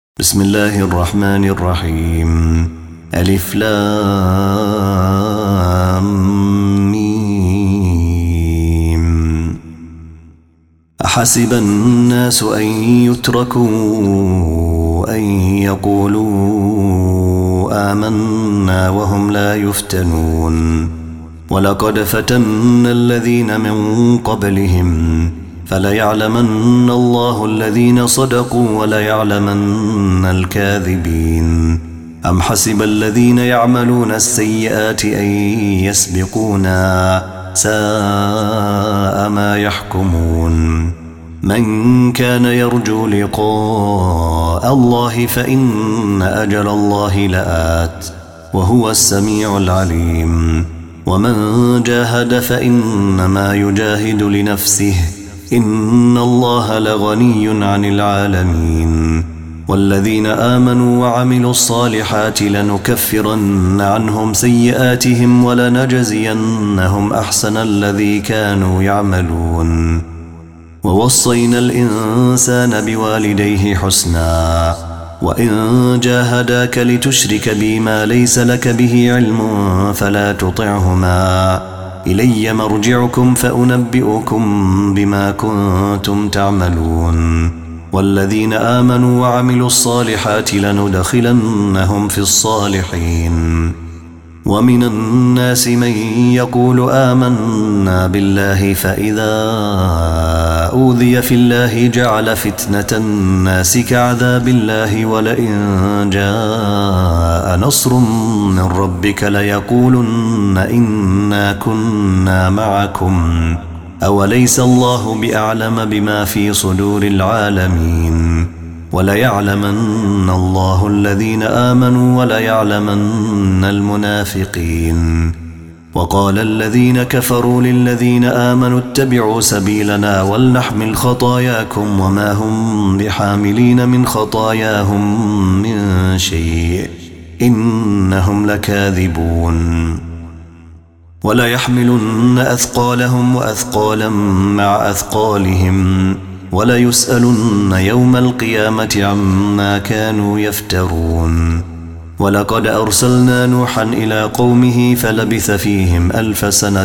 بسم الله الرحمن الرحيم. ألف لام ميم. أحسب الناس أن يتركوا أن يقولوا آمنا وهم لا يفتنون. ولقد فتنا الذين من قبلهم فليعلمن الله الذين صدقوا وليعلمن الكاذبين. أم حسب الذين يعملون السيئات أن يسبقونا ساء ما يحكمون. من كان يرجو لقاء الله فإن أجل الله لآت وهو السميع العليم. ومن جاهد فإنما يجاهد لنفسه إن الله لغني عن العالمين. والذين آمنوا وعملوا الصالحات لنكفرن عنهم سيئاتهم ولنجزينهم أحسن الذي كانوا يعملون. ووصينا الإنسان بوالديه حسنا وإن جاهداك لتشرك بي ما ليس لك به علم فلا تطعهما إلي مرجعكم فأنبئكم بما كنتم تعملون. والذين آمنوا وعملوا الصالحات لندخلنهم في الصالحين. ومن الناس من يقول آمنا بالله فإذا أوذي في الله جعل فتنة الناس كعذاب الله ولئن جاء نصر من ربك ليقولن إنا كنا معكم أوليس الله بأعلم بما في صدور العالمين. وليعلمن الله الذين آمنوا وليعلمن المنافقين. وقال الذين كفروا للذين آمنوا اتبعوا سبيلنا ولنحمل خطاياكم وما هم بحاملين من خطاياهم من شيء إنهم لكاذبون. وليحملن أثقالهم وأثقالا مع أثقالهم وليسألن يوم القيامة عما كانوا يفترون. ولقد أرسلنا نوحا إلى قومه فلبث فيهم 1000 سنة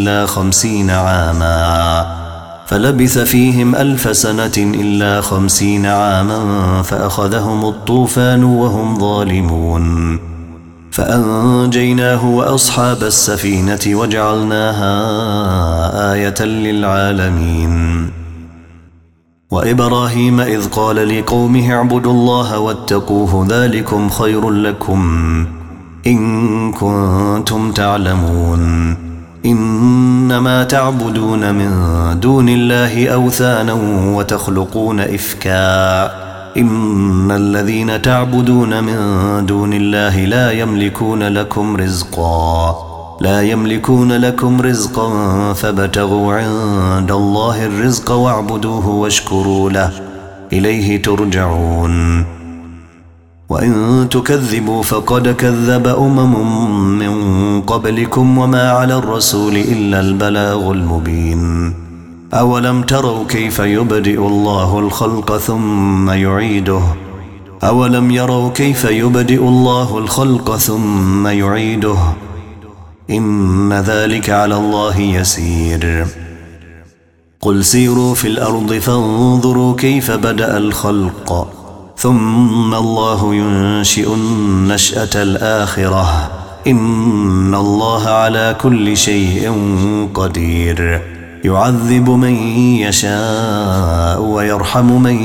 إلا 50 عاما فأخذهم الطوفان وهم ظالمون. فأنجيناه وأصحاب السفينة وجعلناها آية للعالمين. وإبراهيم إذ قال لقومه اعبدوا الله واتقوه ذلكم خير لكم إن كنتم تعلمون. إنما تعبدون من دون الله أوثانا وتخلقون إفكا إن الذين تعبدون من دون الله لا يملكون لكم رزقا فابتغوا عند الله الرزق واعبدوه واشكروا له إليه ترجعون. وإن تكذبوا فقد كذب من قبلكم وما على الرسول إلا البلاغ المبين. أولم تروا كيف يبدئ الله الخلق ثم يعيده أولم يروا كيف يبدئ الله الخلق ثم يعيده إن ذلك على الله يسير. قل سيروا في الأرض فانظروا كيف بدأ الخلق ثم الله ينشئ النشأة الآخرة إن الله على كل شيء قدير. يعذب من يشاء ويرحم من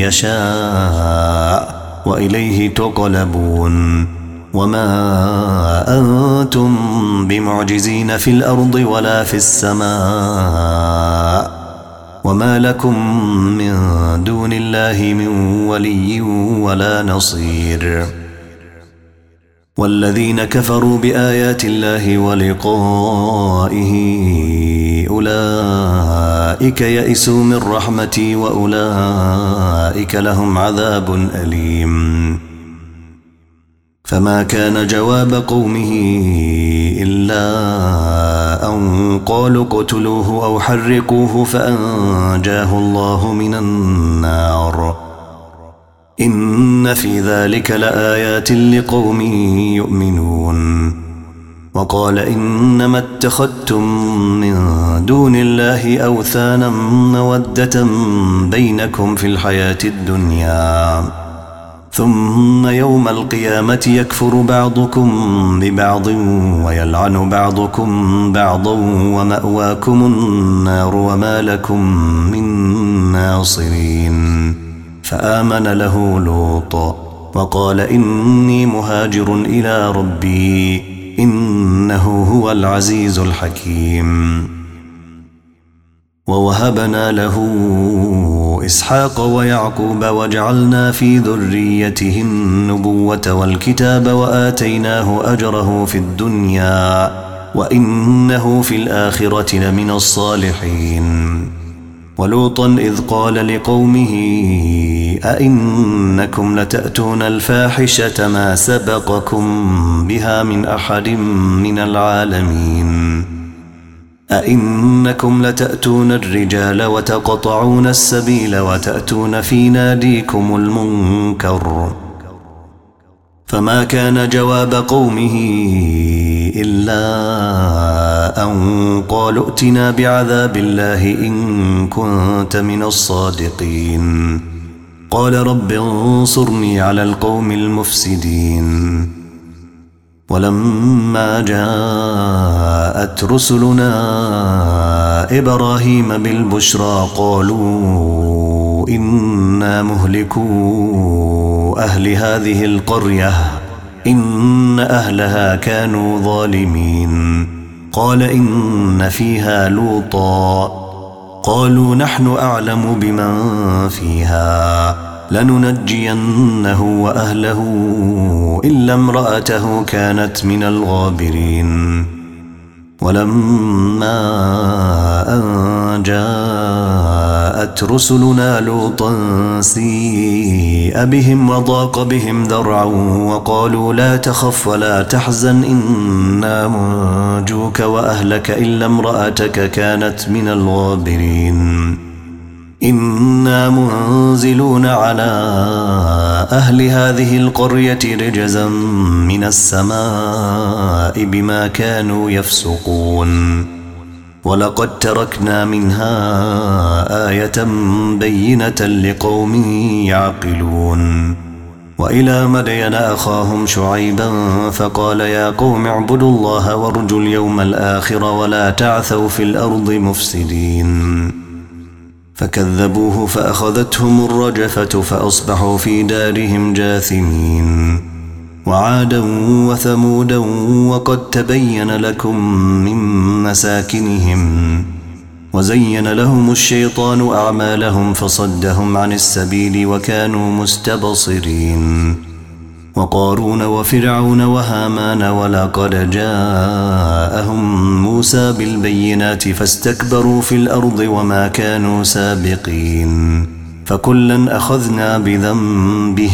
يشاء وإليه تقلبون. وما أنتم بمعجزين في الأرض ولا في السماء وما لكم من دون الله من ولي ولا نصير. والذين كفروا بآيات الله ولقائه أولئك يئسوا من رحمتي وأولئك لهم عذاب أليم. فما كان جواب قومه إلا أن قالوا اقتلوه أو حرقوه فأنجاه الله من النار. إن إن في ذلك لآيات لقوم يؤمنون وقال إنما اتخذتم من دون الله أوثانا مودة بينكم في الحياة الدنيا ثم يوم القيامة يكفر بعضكم ببعض ويلعن بعضكم بعضا ومأواكم النار وما لكم من ناصرين فآمن له لوط وقال إني مهاجر إلى ربي إنه هو العزيز الحكيم ووهبنا له إسحاق ويعقوب وجعلنا في ذريته النبوة والكتاب وآتيناه أجره في الدنيا وإنه في الآخرة لمن الصالحين ولوطا إذ قال لقومه أئنكم لتأتون الفاحشة ما سبقكم بها من أحد من العالمين أئنكم لتأتون الرجال وتقطعون السبيل وتأتون في ناديكم المنكر فما كان جواب قومه إلا أن قالوا ائتنا بعذاب الله إن كنت من الصادقين قال رب انصرني على القوم المفسدين ولما جاءت رسلنا إبراهيم بالبشرى قالوا إنا مهلكو أهل هذه القرية إن أهلها كانوا ظالمين قال إن فيها لوطا قالوا نحن أعلم بمن فيها لننجينه وأهله إلا امرأته كانت من الغابرين ولما أن جاءت رسلنا لوطا سيء بهم وضاق بهم ذرعا وقالوا لا تخف ولا تحزن إنا منجوك وأهلك إلا امرأتك كانت من الغابرين إنا منزلون على أهل هذه القرية رجزا من السماء بما كانوا يفسقون ولقد تركنا منها آية بينة لقوم يعقلون وإلى مدين أخاهم شعيبا فقال يا قوم اعبدوا الله وارجوا اليوم الآخر ولا تعثوا في الأرض مفسدين فكذبوه فأخذتهم الرجفة فأصبحوا في دارهم جاثمين وعادا وثمودا وقد تبين لكم من مساكنهم وزين لهم الشيطان أعمالهم فصدهم عن السبيل وكانوا مستبصرين وقارون وفرعون وهامان ولقد جاءهم موسى بالبينات فاستكبروا في الأرض وما كانوا سابقين فكلا أخذنا بذنبه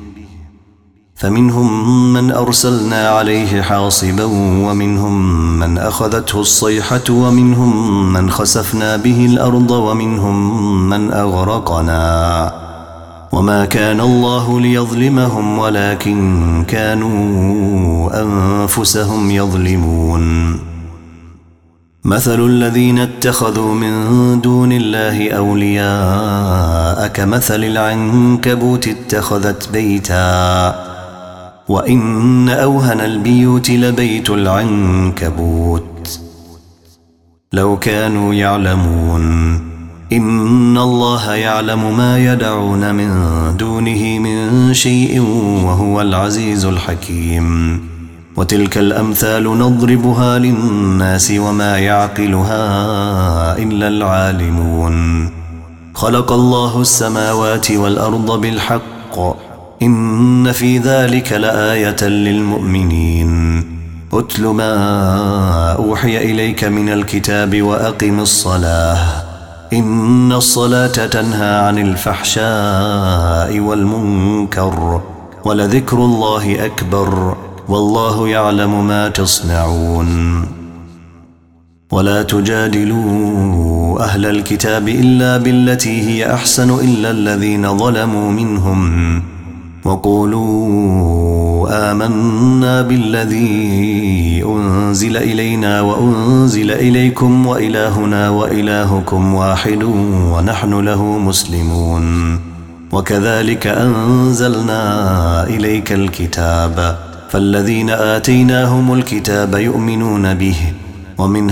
فمنهم من أرسلنا عليه حاصبا ومنهم من أخذته الصيحة ومنهم من خسفنا به الأرض ومنهم من أغرقنا وما كان الله ليظلمهم ولكن كانوا أنفسهم يظلمون مثل الذين اتخذوا من دون الله أولياء كمثل العنكبوت اتخذت بيتا وإن أوهن البيوت لبيت العنكبوت لو كانوا يعلمون إن الله يعلم ما يدعون من دونه من شيء وهو العزيز الحكيم وتلك الأمثال نضربها للناس وما يعقلها إلا العالمون خلق الله السماوات والأرض بالحق إن في ذلك لآية للمؤمنين أتل ما أوحي إليك من الكتاب وأقم الصلاة إن الصلاة تنهى عن الفحشاء والمنكر ولذكر الله أكبر والله يعلم ما تصنعون ولا تجادلوا أهل الكتاب إلا بالتي هي أحسن إلا الذين ظلموا منهم وقولوا آمنا بالذي أنزل إلينا وأنزل إليكم وإلهنا وإلهكم واحد ونحن له مسلمون وكذلك أنزلنا إليك الكتاب فالذين آتيناهم الكتاب يؤمنون به ومن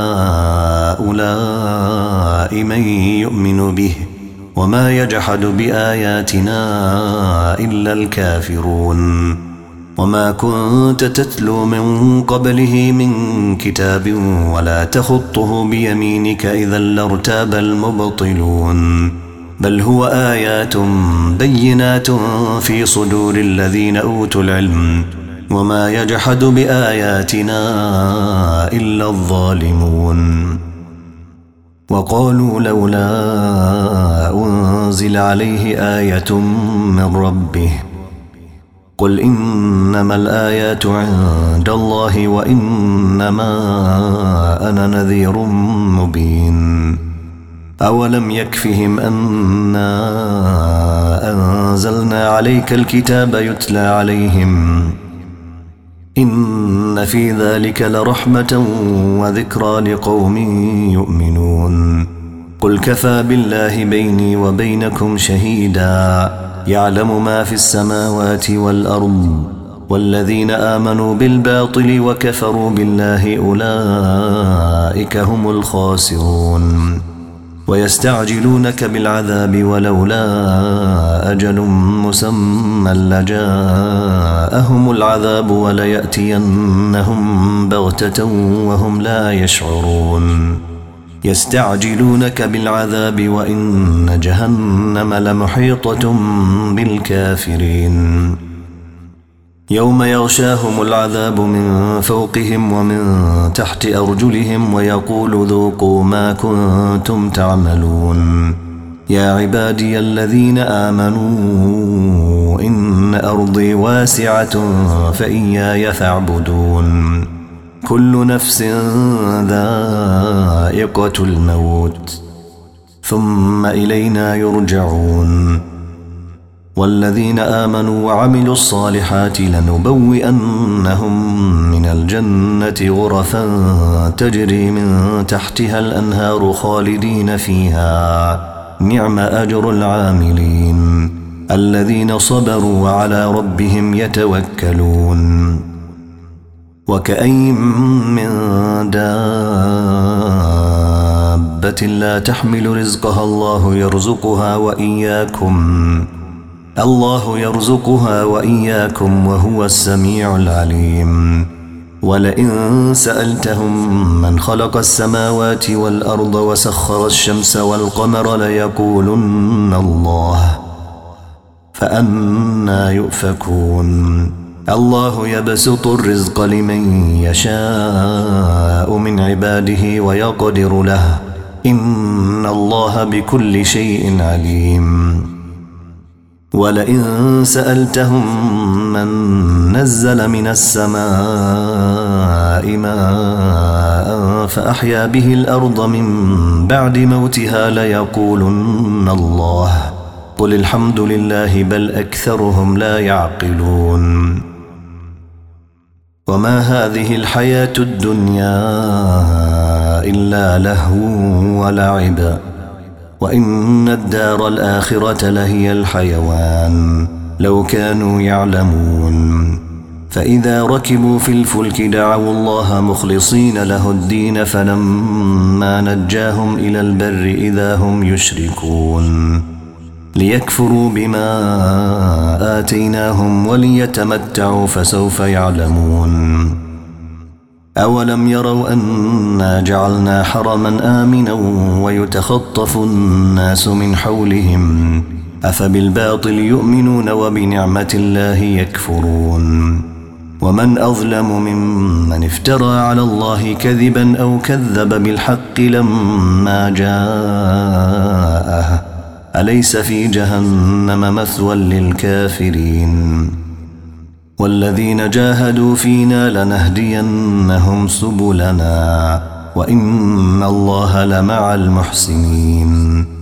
هؤلاء من يؤمن به وما يجحد بآياتنا إلا الكافرون وما كنت تتلو من قبله من كتاب ولا تخطه بيمينك إذا لارتاب المبطلون بل هو آيات بينات في صدور الذين أوتوا العلم وما يجحد بآياتنا إلا الظالمون وقالوا لولا أنزل عليه آية من ربه قل إنما الآيات عند الله وإنما أنا نذير مبين أولم يكفهم أنا أنزلنا عليك الكتاب يتلى عليهم إن في ذلك لرحمة وذكرى لقوم يؤمنون قل كفى بالله بيني وبينكم شهيدا يعلم ما في السماوات والأرض والذين آمنوا بالباطل وكفروا بالله أولئك هم الخاسرون ويستعجلونك بالعذاب ولولا أجل مسمى لجاءهم العذاب وليأتينهم بغتة وهم لا يشعرون يستعجلونك بالعذاب وإن جهنم لمحيطة بالكافرين يوم يغشاهم العذاب من فوقهم ومن تحت أرجلهم ويقول ذوقوا ما كنتم تعملون يا عبادي الذين آمنوا إن أرضي واسعة فإياي فاعبدون كل نفس ذائقة الموت ثم إلينا يرجعون والذين آمنوا وعملوا الصالحات لنبوئنهم من الجنة غرفا تجري من تحتها الأنهار خالدين فيها نعم أجر العاملين الذين صبروا وعلى ربهم يتوكلون وكأين من دابة لا تحمل رزقها الله يرزقها وإياكم وهو السميع العليم ولئن سألتهم من خلق السماوات والأرض وسخر الشمس والقمر ليقولن الله فأنى يؤفكون الله يبسط الرزق لمن يشاء من عباده ويقدر له إن الله بكل شيء عليم ولئن سألتهم من نزل من السماء ماء فأحيا به الأرض من بعد موتها ليقولن الله قل الحمد لله بل أكثرهم لا يعقلون وما هذه الحياة الدنيا إلا لهو ولعب وإن الدار الآخرة لهي الحيوان لو كانوا يعلمون فإذا ركبوا في الفلك دعوا الله مخلصين له الدين فلما نجاهم إلى البر إذا هم يشركون ليكفروا بما آتيناهم وليتمتعوا فسوف يعلمون أولم يروا أنا جعلنا حرما آمنا ويتخطف الناس من حولهم أفبالباطل يؤمنون وبنعمة الله يكفرون ومن أظلم ممن افترى على الله كذبا أو كذب بالحق لما جاءه أليس في جهنم مثوى للكافرين والذين جاهدوا فينا لنهدينهم سبلنا وإن الله لمع المحسنين